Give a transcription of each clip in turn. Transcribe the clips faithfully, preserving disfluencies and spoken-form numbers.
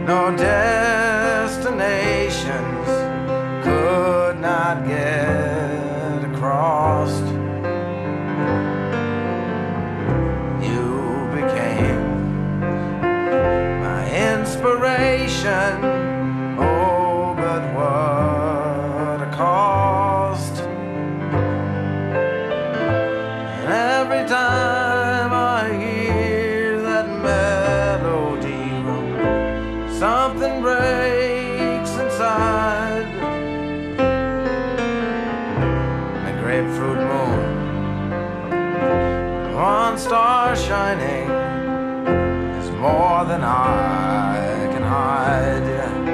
no destinations could not get across. You became my inspiration. Oh, but what a cost. And every time I hear that melody, something breaks inside. The grapefruit moon, one star shining, is more than I can hide.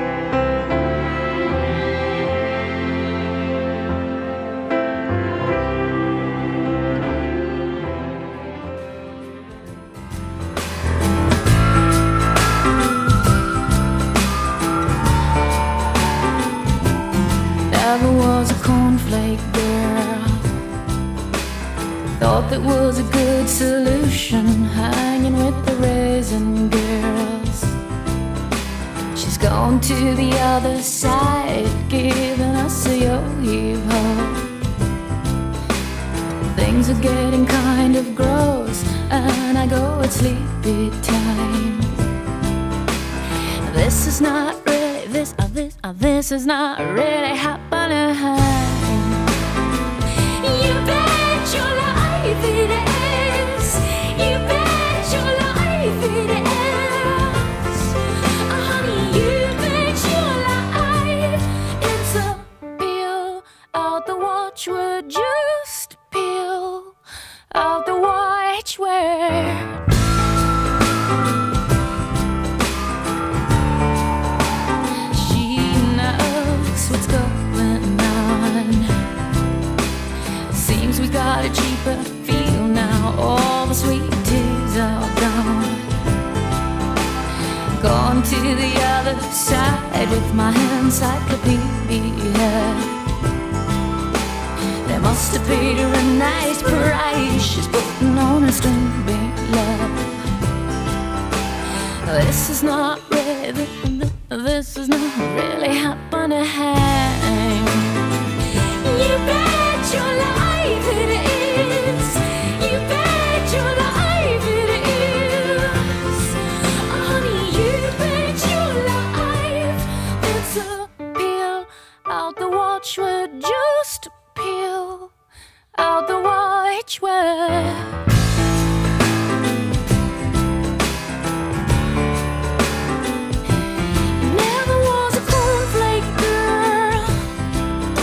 Never was a cornflake girl. Thought that was a good solution, hanging with the raisin girls. She's gone to the other side, giving us a yo-yo. Things are getting kind of gross, and I go at sleepy time. This is not really, this, uh, this, uh, this is not really happening. You bet your life it is. You bet your life it is. Oh, honey, you bet your life. It's a peel out the watchword, just peel out the watchword. What's going on? Seems we got a cheaper feel now. All the sweet teas are gone. Gone to the other side with my encyclopedia. They must have paid her a nice price. She's putting on a string love. This is not really, this is not really happening. You bet your life it is. You bet your life it is. Oh, honey, you bet your life. It's a peel out the watchword, just peel out the watchword. Never was a cornflake girl.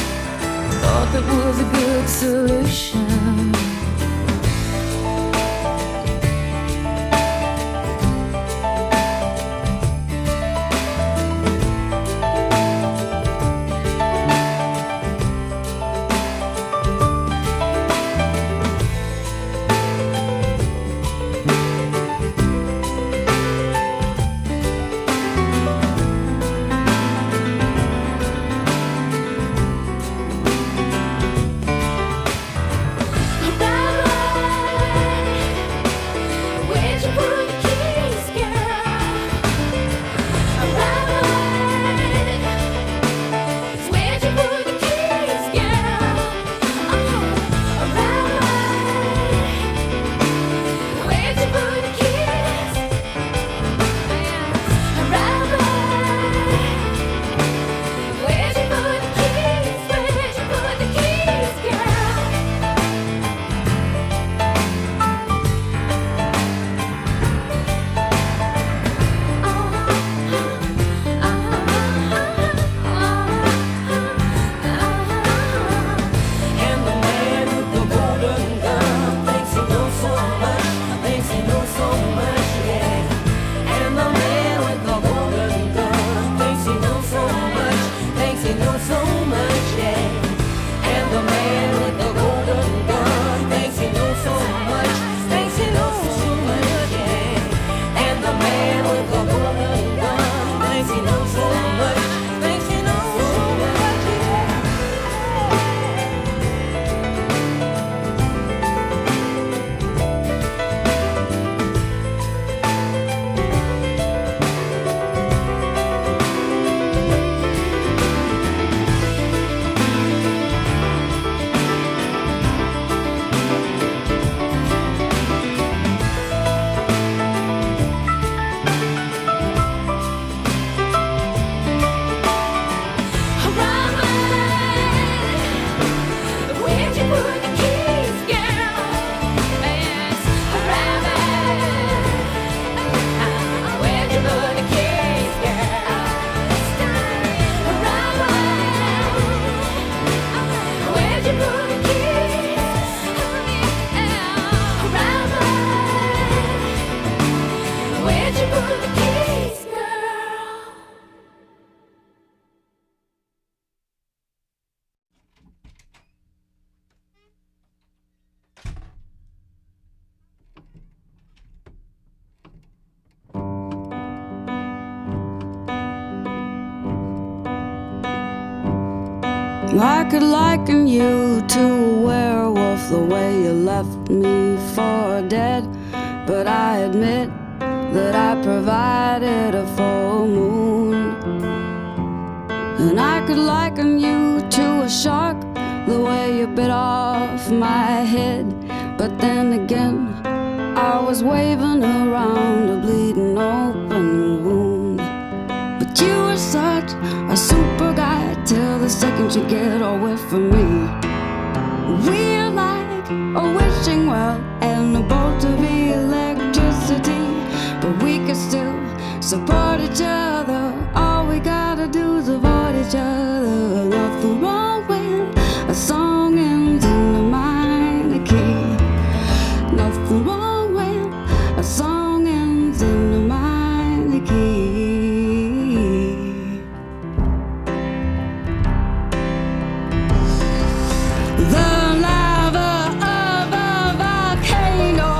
I could liken you to a werewolf, the way you left me for dead. But I admit that I provided a full moon. And I could liken you to a shark, the way you bit off my head. But then again, I was waving around a bleeding open wound. But you were such a super guy till the second you get away from me. We're like a wishing well and a bolt of electricity, but we can still support each other. All we gotta do is avoid each other. Nothing wrong when a song ends in a minor key. Nothing wrong when a song ends in a minor key. The lava of a volcano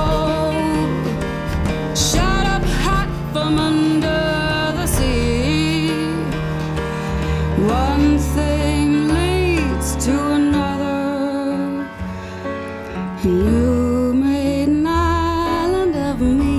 shot up hot from under the sea. One thing leads to another. You made an island of me.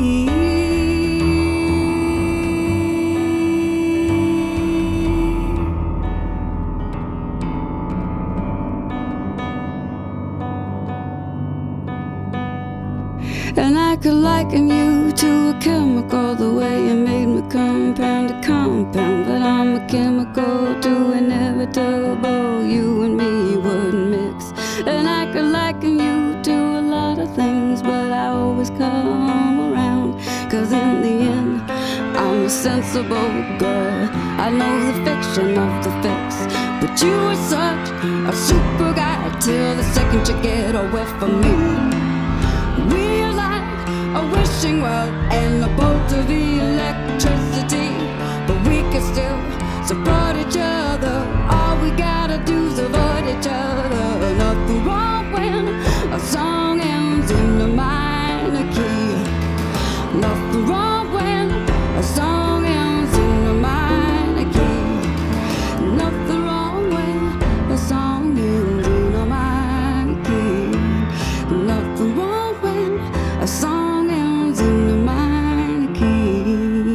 And I could liken you to a chemical, the way you made me compound to compound. But I'm a chemical too inevitable, you and me wouldn't mix. And I could liken you to a lot of things, but I always come around. Cause in the end, I'm a sensible girl. I know the fiction of the fix. But you were such a super guy till the second you get away from me. We're like a wishing well and a bolt of electricity, but we can still support each other. All we gotta do is avoid each other. Nothing wrong when a song ends in a minor key. Nothing wrong when a song ends in a minor key. Nothing wrong when a song ends in a minor key. Nothing wrong when a song ends in a minor key.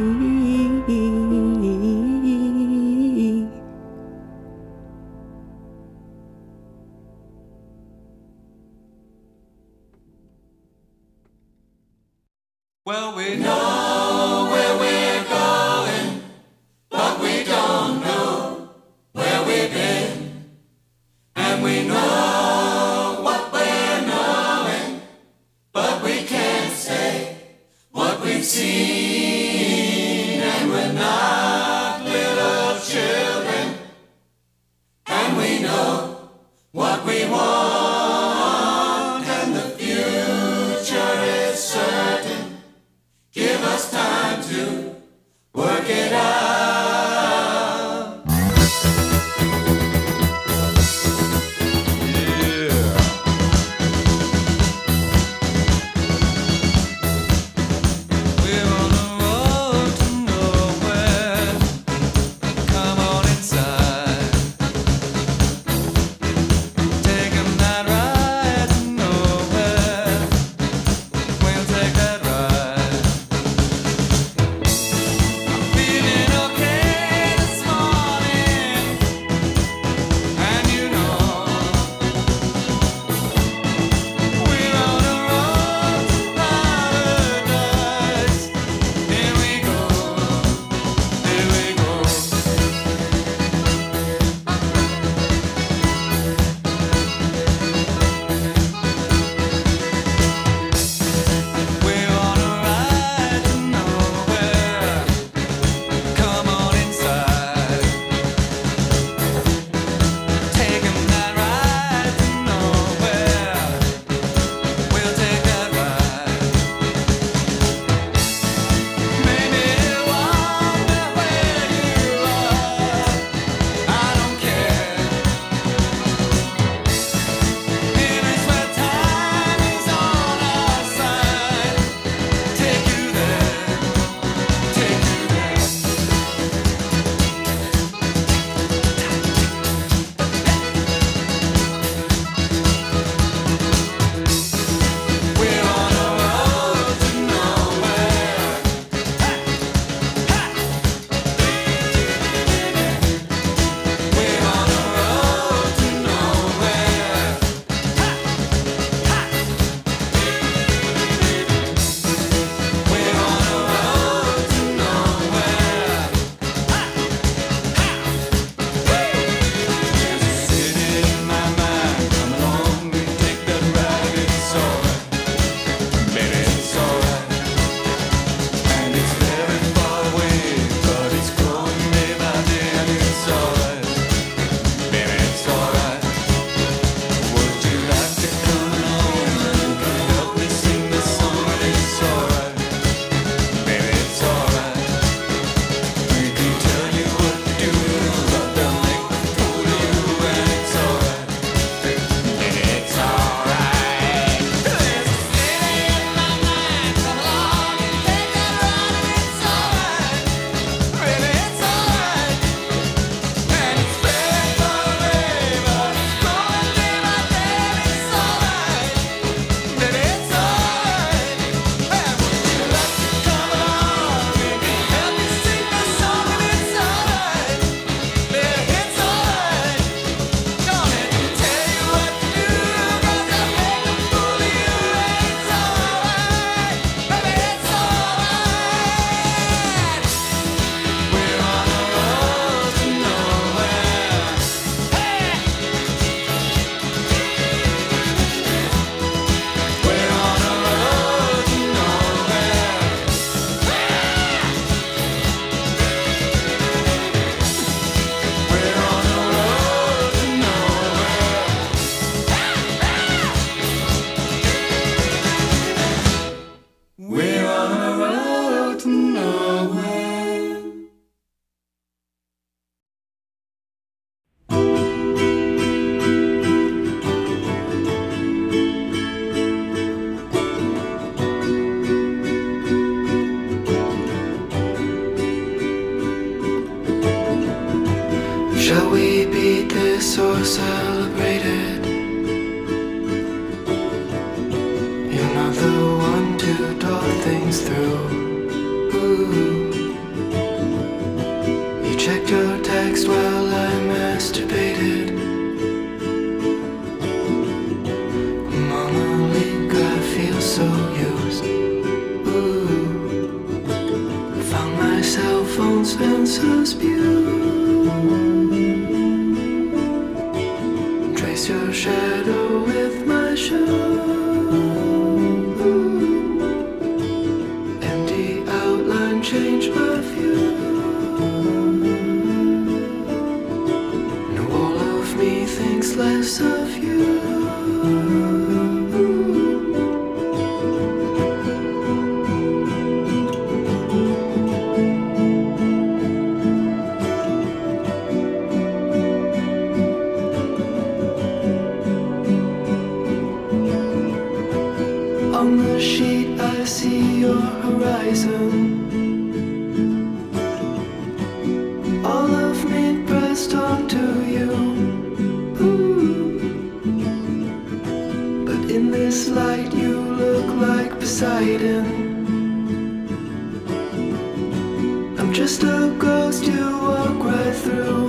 Well, we know where we're going, but we don't know where we've been. And we know what we're knowing, but we can't say what we've seen. And we're not little children, and we know what we want, and the future is certain. Give us time to work it out. Yeah. We're on the road to nowhere. Shall we beat this or celebrate it? You're not the one to talk things through. Ooh. You checked your text while I masturbated. Mama leak, I feel so used. Ooh. Found my cell phone Spencer's Pew. Trace your shadow with my shoe. Empty outline, change my view. No, all of me thinks less of you. On the sheet I see your horizon. All of me pressed onto you. Ooh. But in this light you look like Poseidon. I'm just a ghost you walk right through.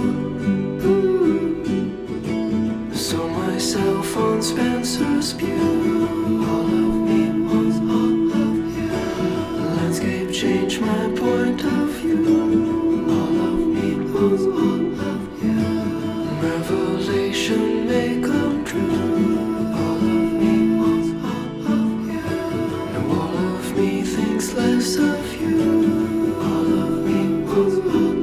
Ooh. So my cell phone Spencer's Pew. All of me wants all of you. The landscape changed my point of view. All of me wants all of you. Revelation may come true. All of me wants all of you. No, all of me thinks less of you. All of me wants all of you.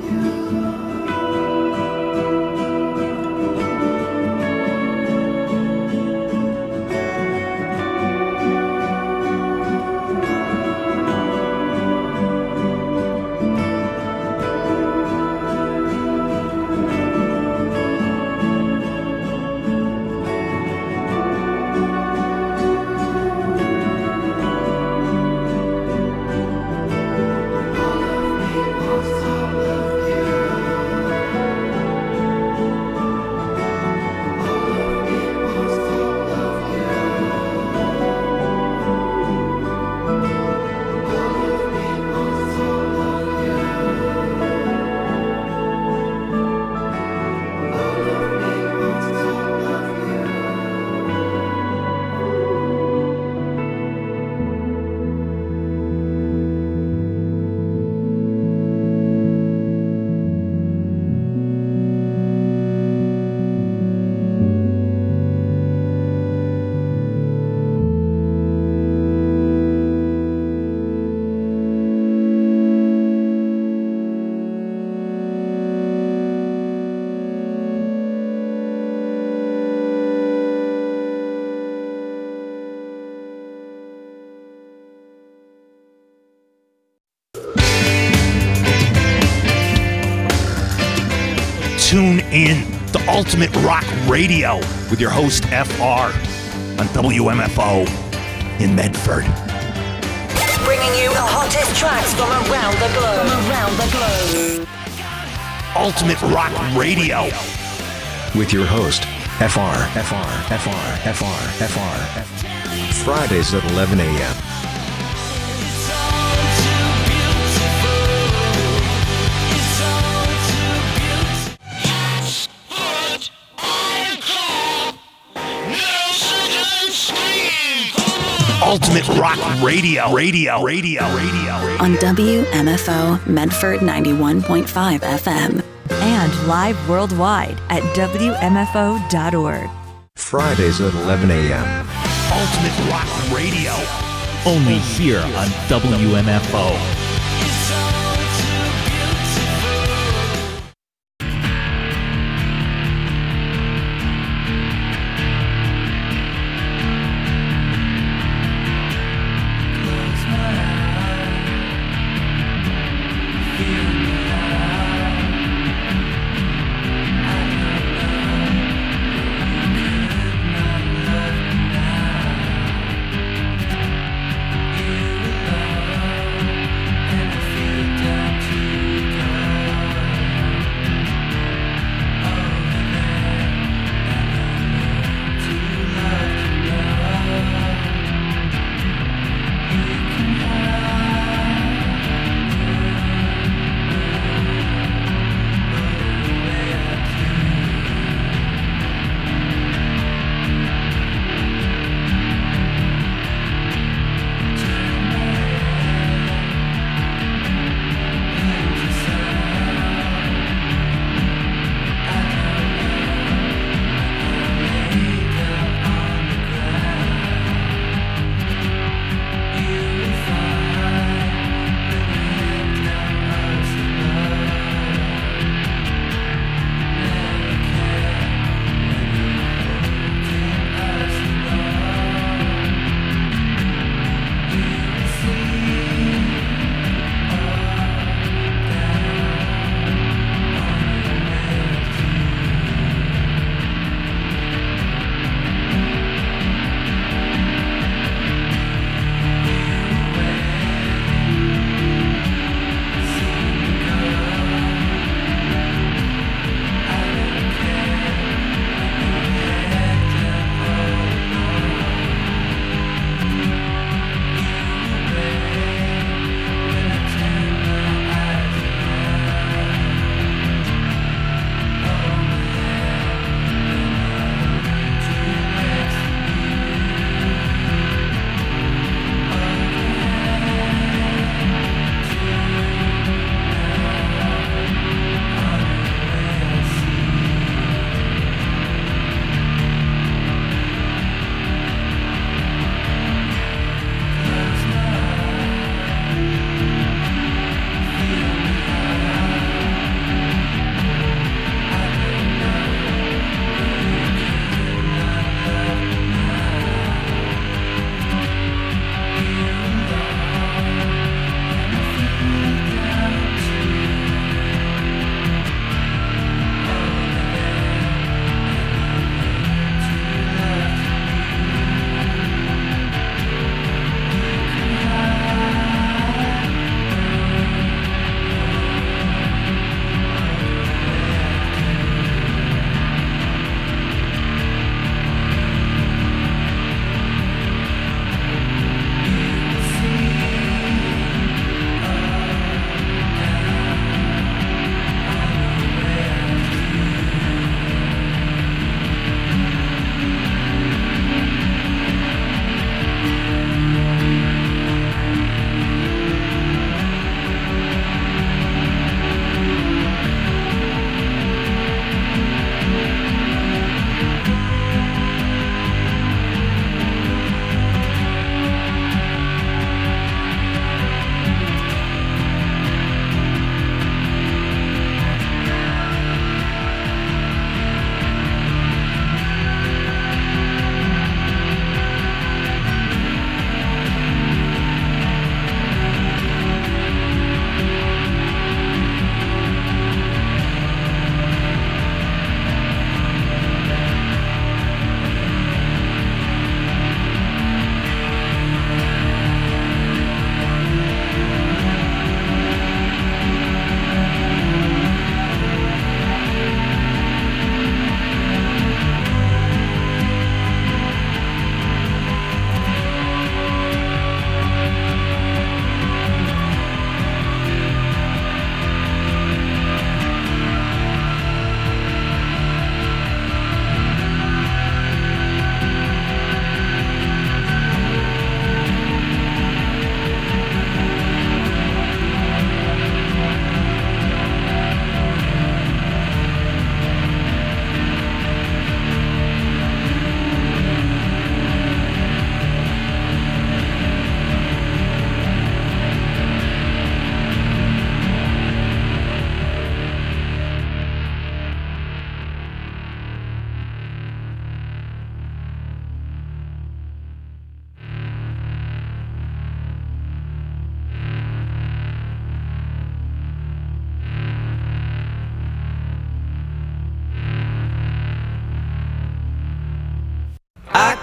Tune in to Ultimate Rock Radio with your host F R on W M F O in Medford. Bringing you the hottest tracks from around the globe. From around the globe. Ultimate Rock Radio with your host F R, F R, F R, F R, F R, F R. Fridays at eleven a.m. Ultimate Rock Radio, Radio, Radio, Radio, on W M F O Medford ninety-one point five F M and live worldwide at W M F O dot org. Fridays at eleven a.m. Ultimate Rock Radio, only here on W M F O.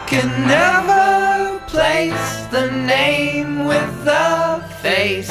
can never place the name with the face.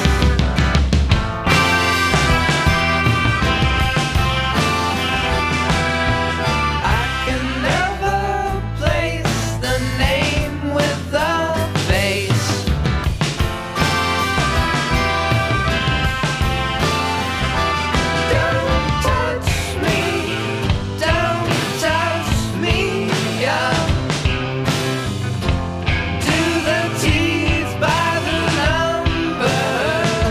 To the teeth by the number.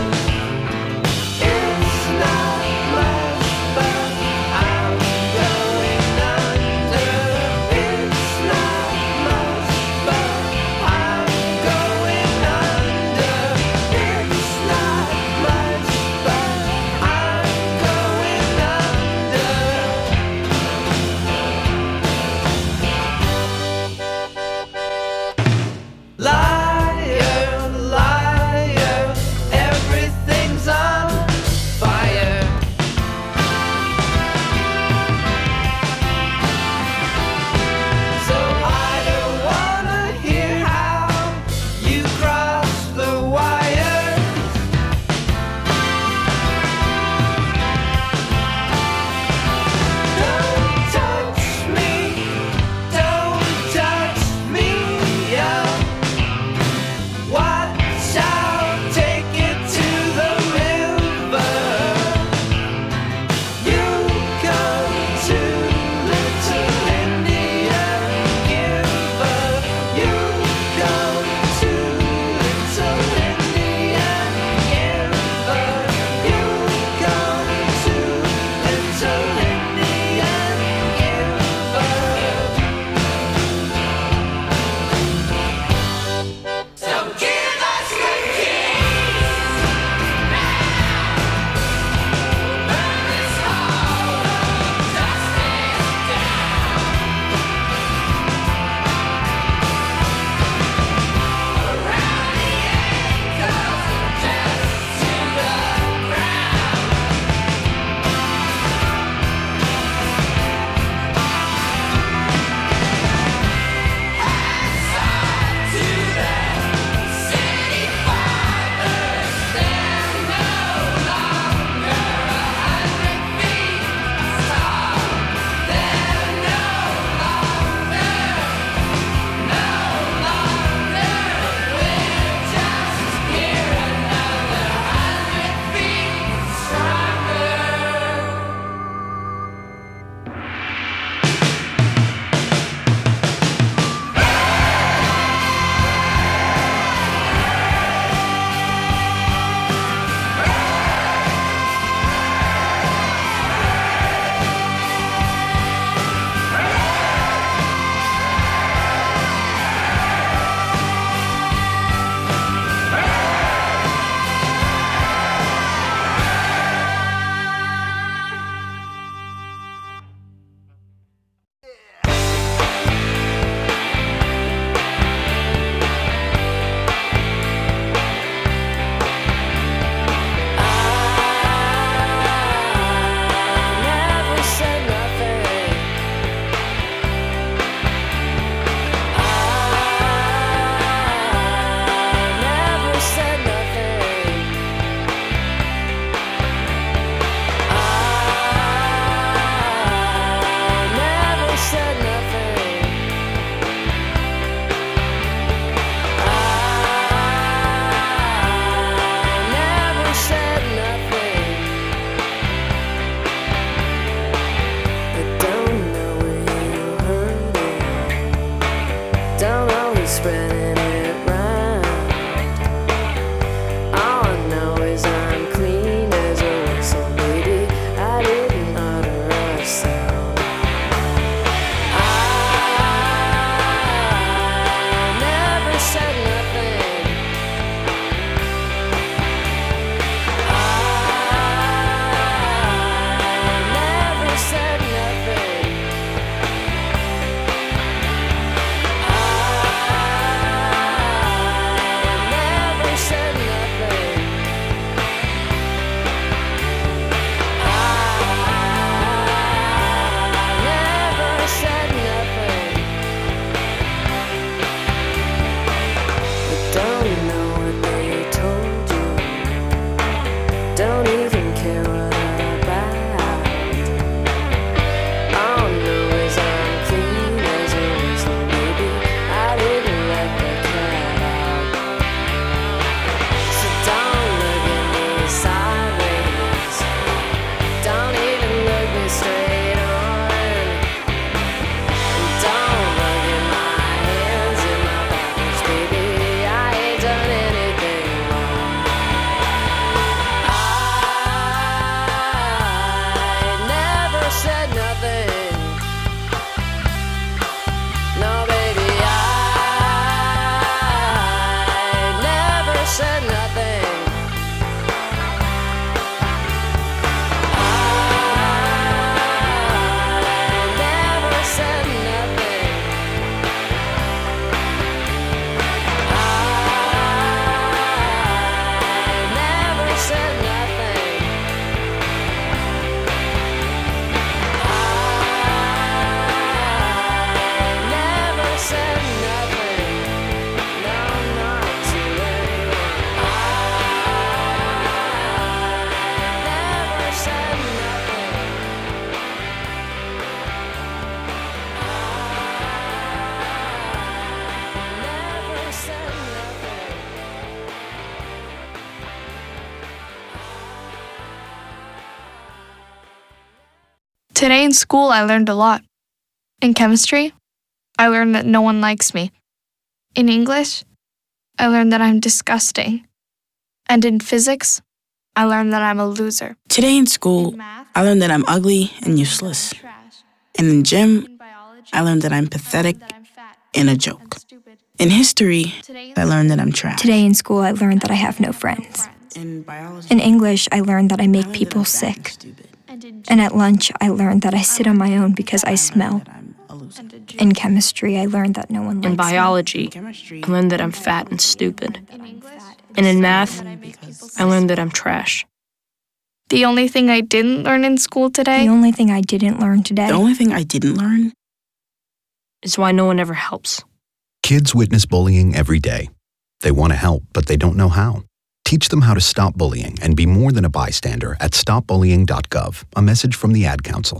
Today in school, I learned a lot. In chemistry, I learned that no one likes me. In English, I learned that I'm disgusting. And in physics, I learned that I'm a loser. Today in school, I learned that I'm ugly and useless. And in gym, I learned that I'm pathetic and a joke. In history, I learned that I'm trash. Today in school, I learned that I have no friends. In English, I learned that I make people sick. And at lunch, I learned that I sit on my own because I smell. In chemistry, I learned that no one likes me. In biology, I learned that I'm fat and stupid. And in math, I learned that I'm trash. The only thing I didn't learn in school today? The only thing I didn't learn today? The only thing I didn't learn? Is why no one ever helps. Kids witness bullying every day. They want to help, but they don't know how. Teach them how to stop bullying and be more than a bystander at stop bullying dot gov. A message from the Ad Council.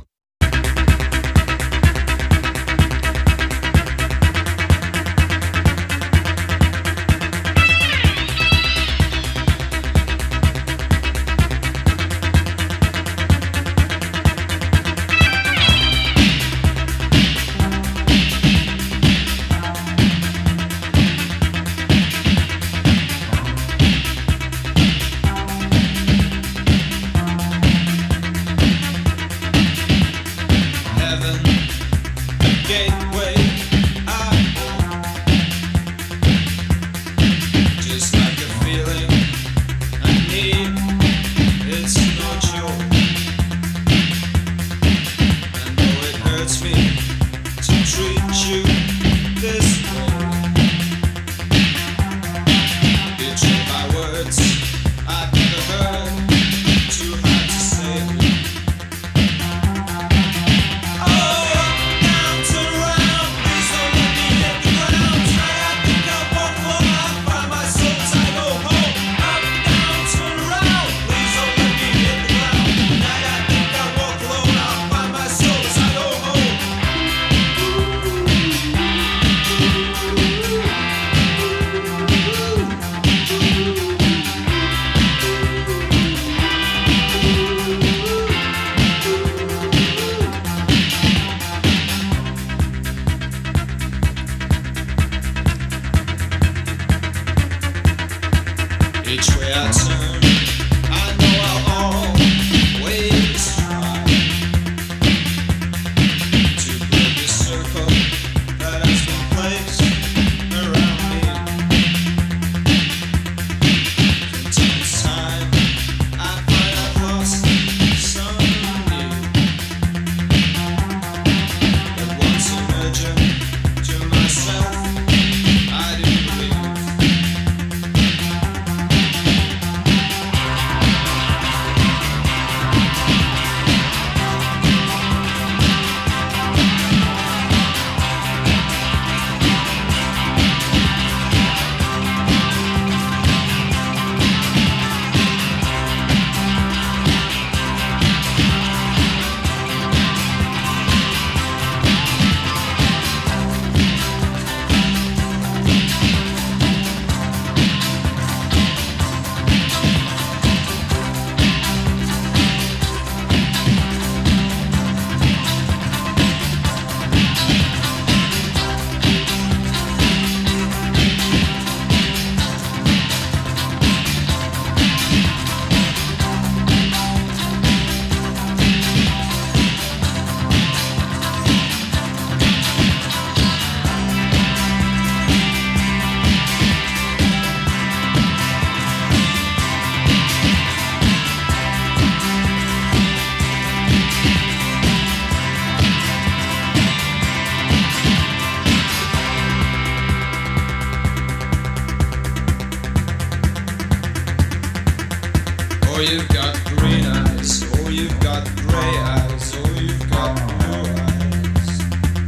Oh, you've got green eyes. Oh, you've got gray eyes. Oh, you've got blue eyes.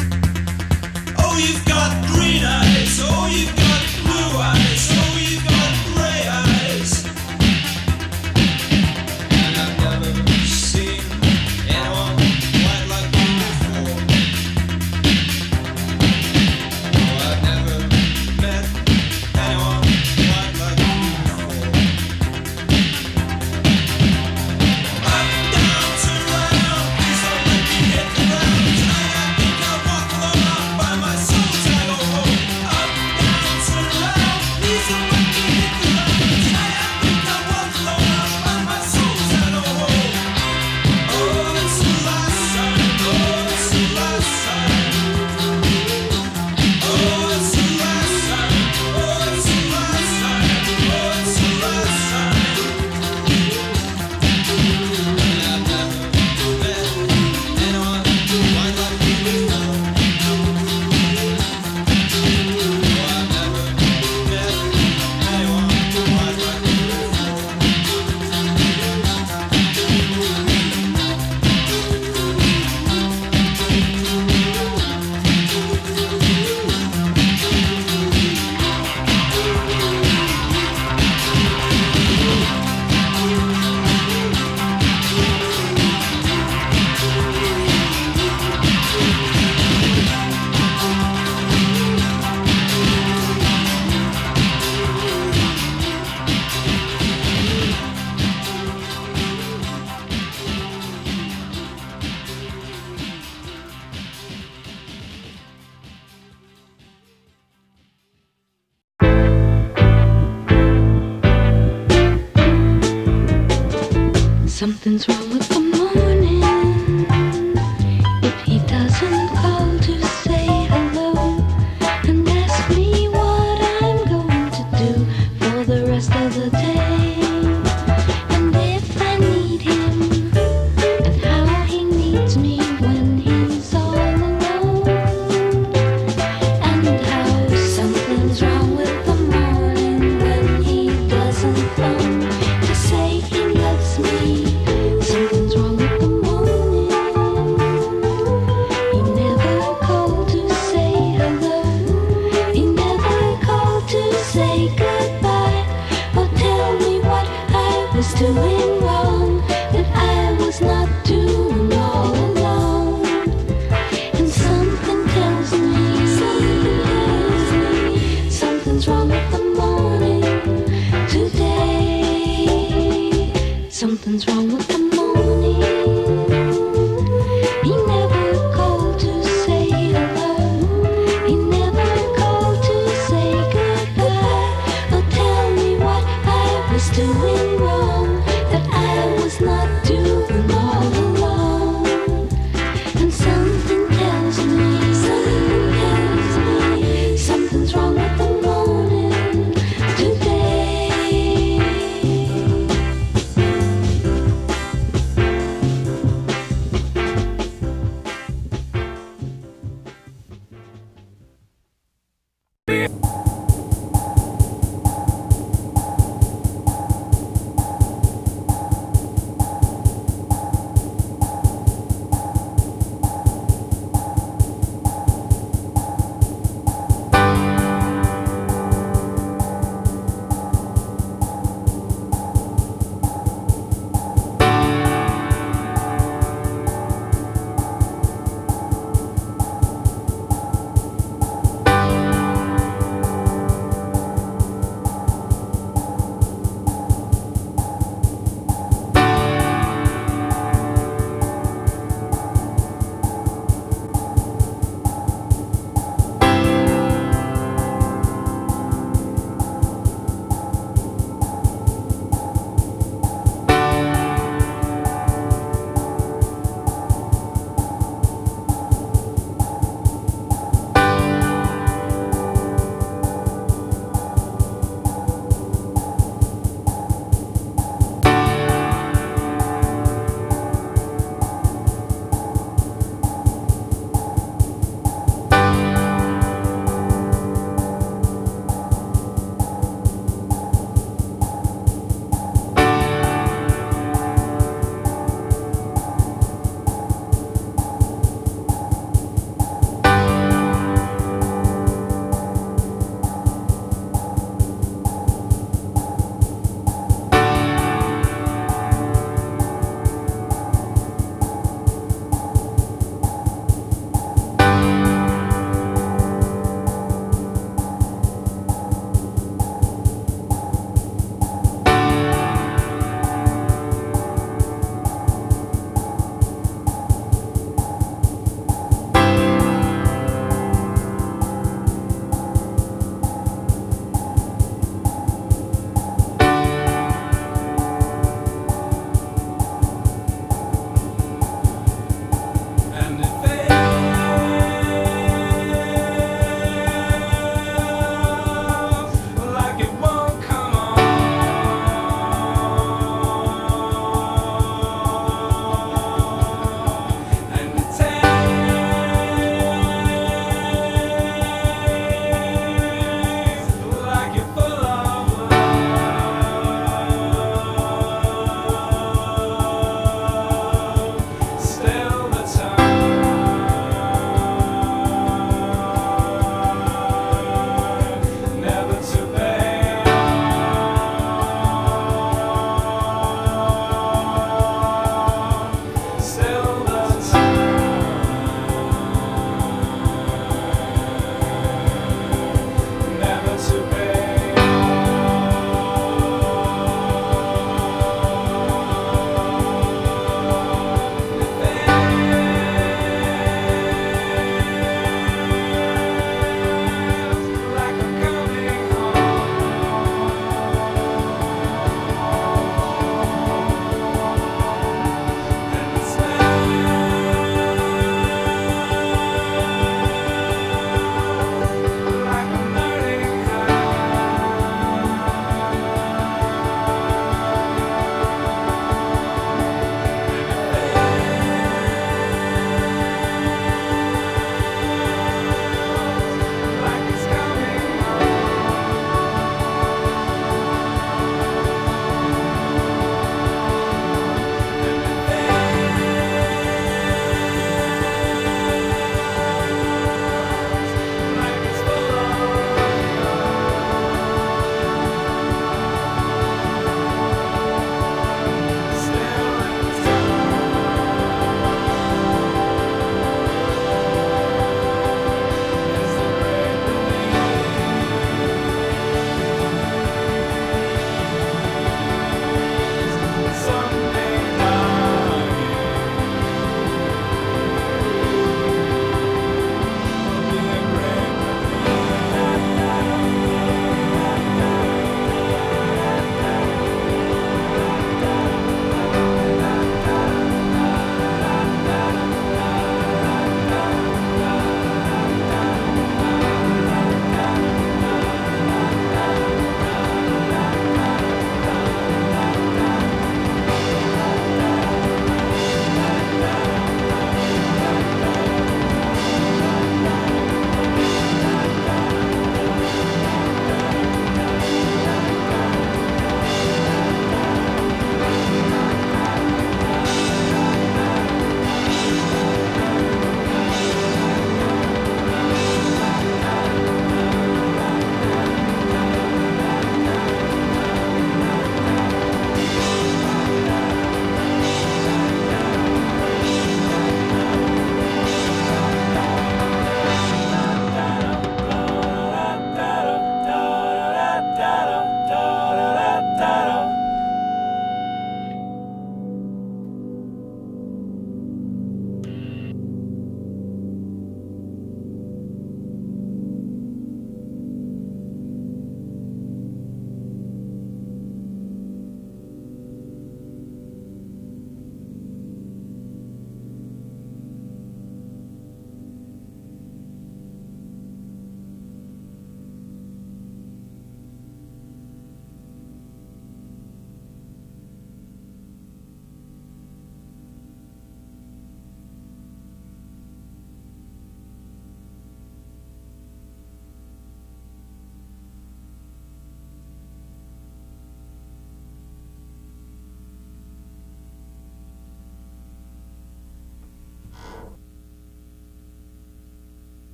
Oh, you've got green eyes. Oh, you've got blue eyes. Oh, you've got gray eyes. And I've never seen anyone quite like you before. Oh, I've never met anyone quite like you before. Up, down, turn around. Something's wrong with the morning. If he doesn't call to say hello and ask me what I'm going to do for the rest of the day, and if I need him and how he needs me when he's all alone, and how something's wrong with the morning when he doesn't phone to say he loves me. Something's wrong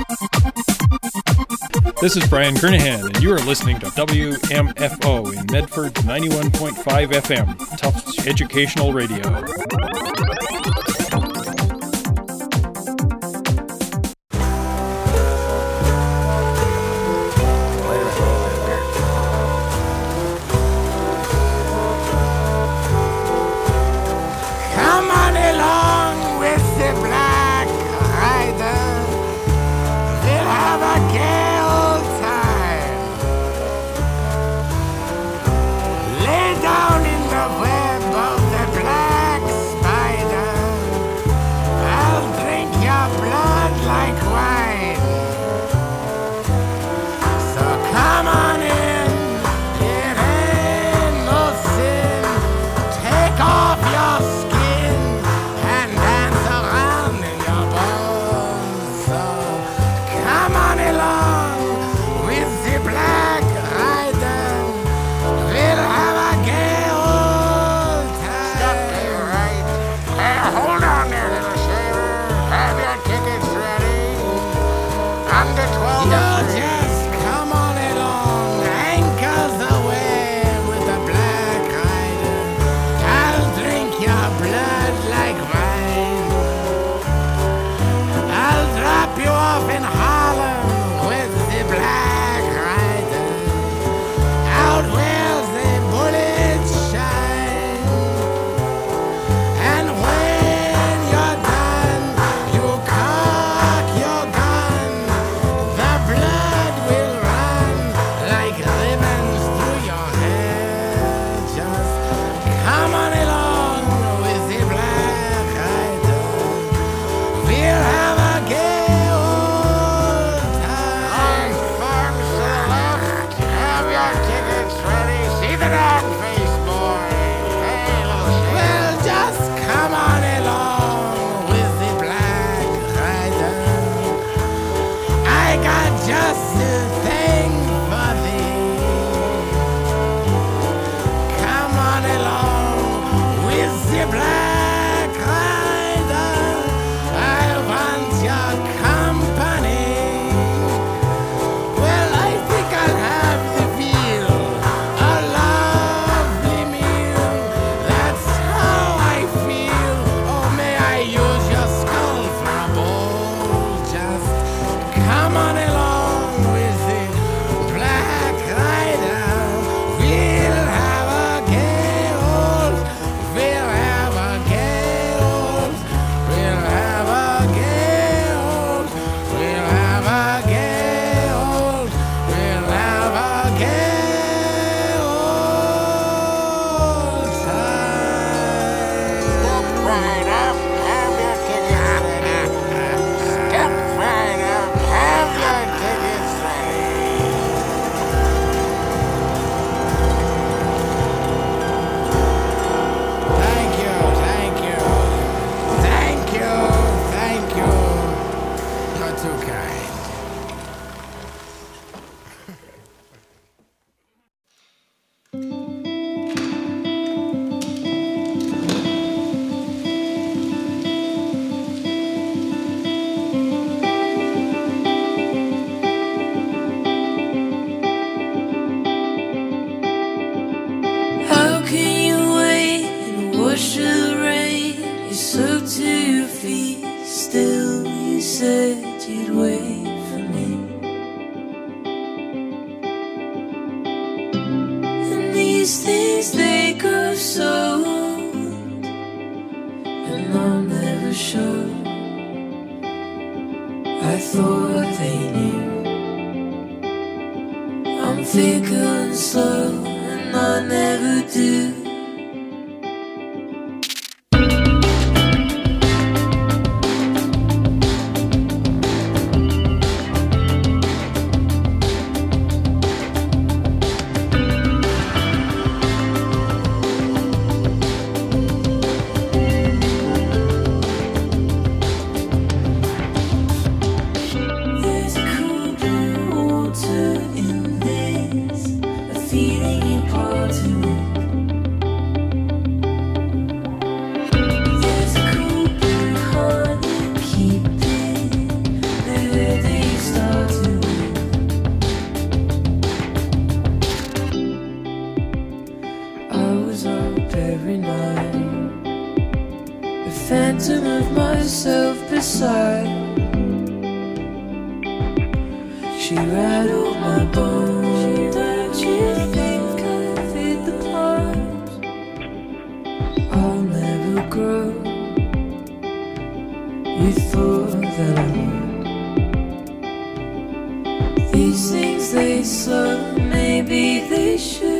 This is Brian Kernahan, and you are listening to W M F O in Medford ninety-one point five F M, Tufts Educational Radio. Come on along with the Black Rider. We'll have a gay old time. Lay down in the web of the black spider. I'll drink your blood like wine. So come on in, it ain't no sin. Take off your skin and dance around in your bones. So come on along with the Black Rider. We'll have a gay old time. Stop there, right? Hey, hold on there, little shaver. Have your tickets ready. Under twelve. You just come on along. Anchors away with the Black Rider. I'll drink your blood like wine. I'll drop you off in Harlem with the Black Rider. Out where the bullets shine. And when you're done, you cock your gun. The blood will run like ribbons through your hair. Just come on along with the Black Rider. We'll have a gay old time. Farms to the left, have your tickets ready. See the dog face, boy. Hey, little shit. Well, just come on along with the Black Rider. I got just the thing for thee. Come on along with the Black Rider. I want your company. Well, I think I'll have the feel, a lovely meal. That's how I feel. Oh, may I use your skull for a bowl? Just come on along with the Black Rider. We'll have a gay old. We'll have a gay old. We'll have a gay old. We'll have a gay old. We'll have a gay old time. Step right up, have your tickets ready. Step right up, have your tickets ready. Thank you, thank you. Thank you, thank you. You're too kind. How can you wait and wash the rain? You soaked to your feet, still you said you'd wait for me. And these things, they grow so old, and I'm never sure. I thought they knew. I'm fickle and slow, and I never do. There's a cool blue water in this, a feeling imparted. There's a cool blue heart keeping the days every night. The phantom of myself beside. She rattled my bones. Don't you think I fit the part? I'll never grow. You thought that I would. These things they suck, maybe they should.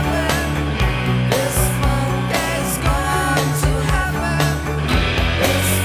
This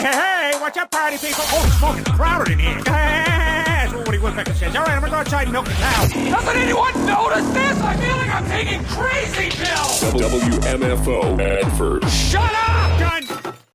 hey, hey, what's up, party people? Oh, smoke, it's crowded in here. That's what Woody Woodpecker says. All right, I'm gonna go outside and milk the cow. Doesn't anyone notice this? I feel like I'm taking crazy pills. W M F O Medford. Shut up! Done.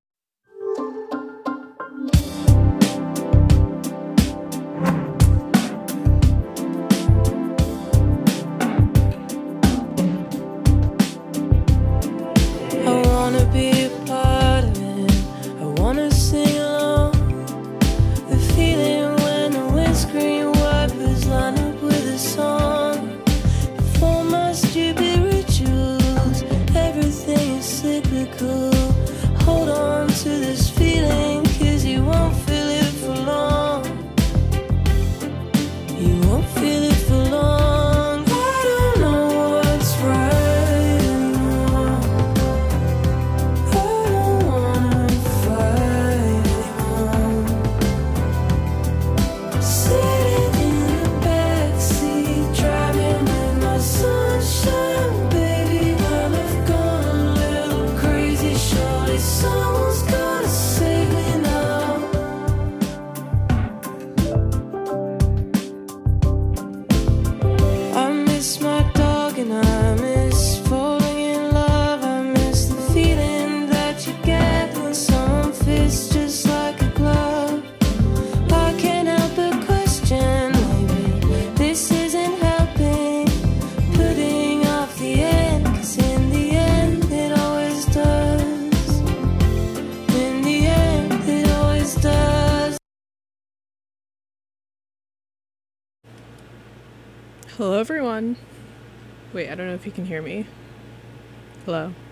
I wanna be a part of it. I wanna sing along. The feeling when the windscreen wipers line up with a song. For my stupid rituals, everything is cyclical. Hold on to this feeling, cause you won't feel it for long. You won't feel it for long. I don't know what's right anymore. I don't wanna fight anymore. Sitting in the backseat, driving in my sunshine, baby. Well, I've gone a little crazy. Surely someone's gotta save me now. I miss my dog and I miss falling in love. I miss the feeling that you get when someone fits just like a glove. I can't help but question, maybe this isn't helping. Putting off the end, cause in the end it always does. In the end it always does. Hello, everyone. Wait, I don't know if you can hear me. Hello.